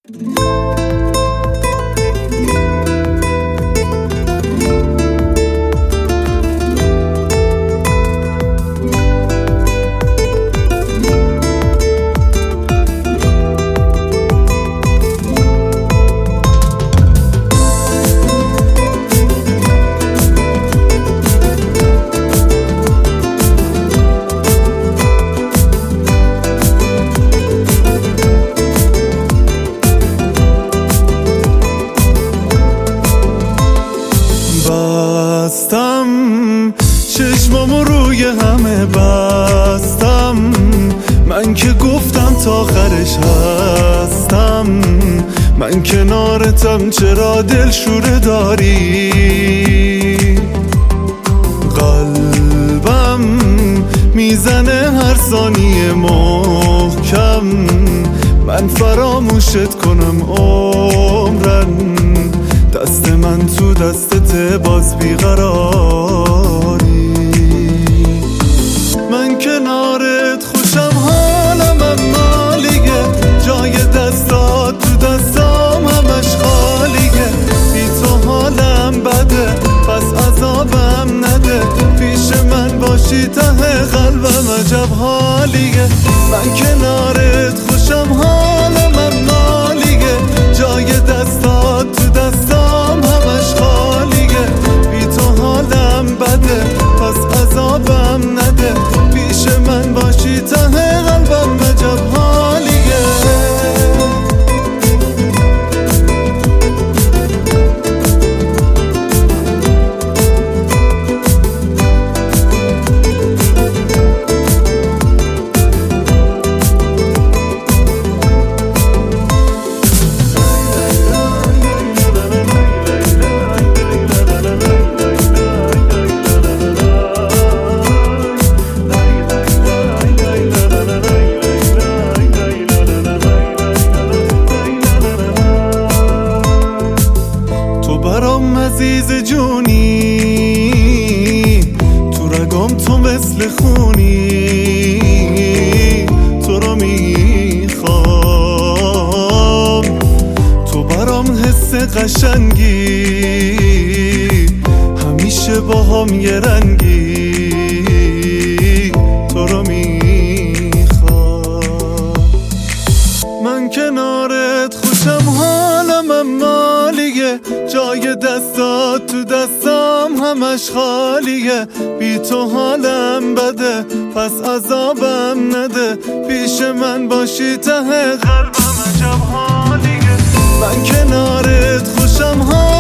بستم چشمامو روی همه بستم، من که گفتم تا آخرش هستم، من کنارتم چرا دلشوره داری؟ قلبم میزنه هر ثانیه محکم، من فراموشت کنم عمرن، دست من تو دستت باز بیقراری. من کنارت خوشم حالم مالیه، جای دستات تو دستام همش خالیه، بی تو حالم بده پس عذابم نده، پیش من باشی ته قلبم عجب حالیه. من کنارت خوشم حالم مالیه، جای دستات تو دستام همش خالیه، بی تو حالم بده پس عذابم نده، پیش من باشی ته قلبم عجب حالیه. برام عزیز جونی، تو رگام تو مثل خونی، تو رو میخوام، تو برام حس قشنگی، همیشه با هم یه رنگی، تو رو میخوام. من کنارت خوشم حالم مالیه، جای دستات تو دستام همش خالیه، بی تو حالم بده پس عذابم نده، پیش من باشی ته قلبم عجب حالیه. من کنارت خوشم حالیه